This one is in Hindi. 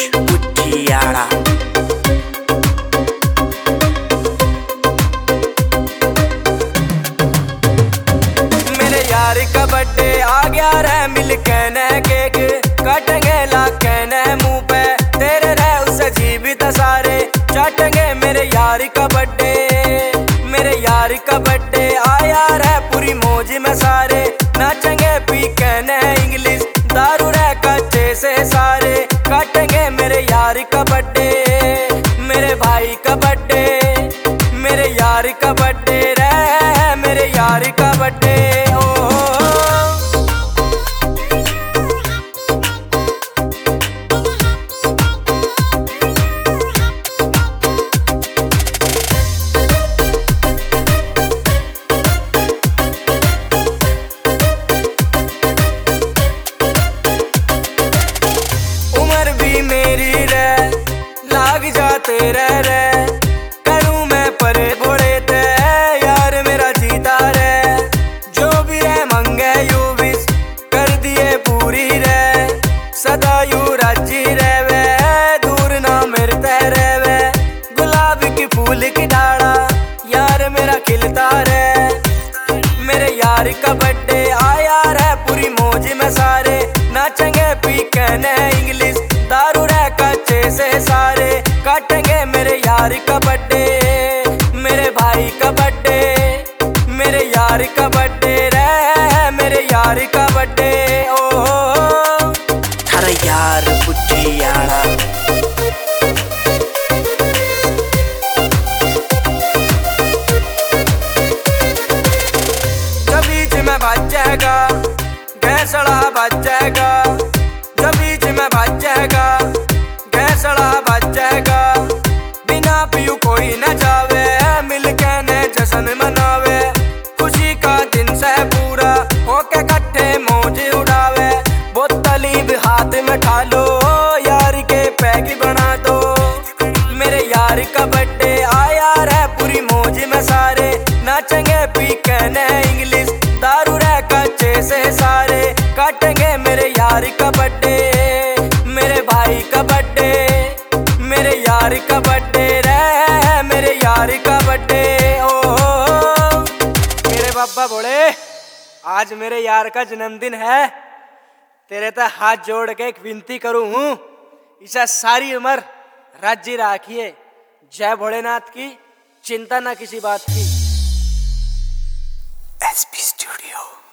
पुठियाड़ा। मेरे यार का बर्थडे आ गया रे, मिल कहने केक काटेंगे ला कहने मुंह पे तेरे रे, उसे जीवित सारे चाटेंगे। मेरे यार का बर्थडे, मेरे यार का बर्थडे आया रे, पूरी मौज में सारे नाचेंगे पी कहने इंग्लिश दारू रे, कच्चे से सारे काटेंगे। मेरे यार का बर्थडे, मेरे भाई का बर्थडे, मेरे यार का बर्थडे रे, मेरे यार का बर्थडे। मेरी रे लाग जाते रे, करूं मैं परे बोले ते यार मेरा जीता रे, जो भी है मंगे यू विश कर दिए पूरी रे, सदा यू राजी रे वे, दूर ना मिलते रे वे, गुलाब की फूल की डाला यार मेरा खिलता रे। मेरे यार का बर्थडे आया रे, पूरी मौज में सारे नाचेंगे पी कहने इंग्लिश दारू रे, कच्चे से सारे काटेंगे। मेरे यार का बर्थडे, मेरे भाई का बर्थडे, मेरे यार का बर्थडे रे, मेरे यार का बर्थडे। ओ थारा यार पुठियाड़ा। जब बीच में बच जाएगा गैसड़ा बच जाएगा, जब बीच में बच जाएगा गैसड़ा बच जाएगा, बिना पियू कोई न जावे, मिल के ने जश्न मनावे, खुशी का दिन से पूरा होके कट्ठे मौज उड़ावे, बोतली भी हाथ में ठा लो यार के पैग बना दो। मेरे यार का बर्थडे आया रे, पूरी मौज में सारे नाचेंगे पी कहने इंग्लिश दारू रे, कच्चे से सारे काटेंगे। मेरे यार का बर्थडे, मेरे भाई का बर्थडे, मेरे यार का बर्थडे रे, मेरे यार का बर्थडे। ओ मेरे बाबा बोले आज मेरे यार का जन्मदिन है, तेरे तक हाथ जोड़ के एक विनती करूं हूं, इसे सारी उम्र राज्य राखिए। जय भोलेनाथ की, चिंता ना किसी बात की। SP studio.